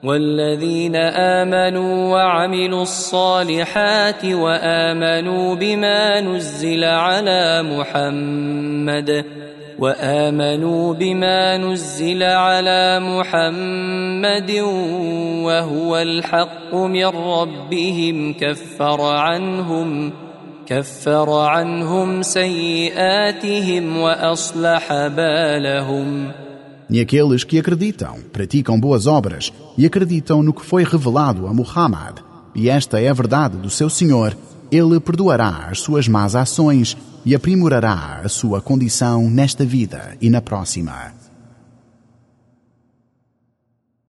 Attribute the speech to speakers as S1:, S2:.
S1: والذين آمنوا وعملوا الصالحات وآمنوا بما نزل على محمد وهو الحق من ربهم كفر عنهم سيئاتهم وأصلح بالهم.
S2: E aqueles que acreditam, praticam boas obras e acreditam no que foi revelado a Muhammad, e esta é a verdade do seu Senhor, ele perdoará as suas más ações e aprimorará a sua condição nesta vida e na próxima.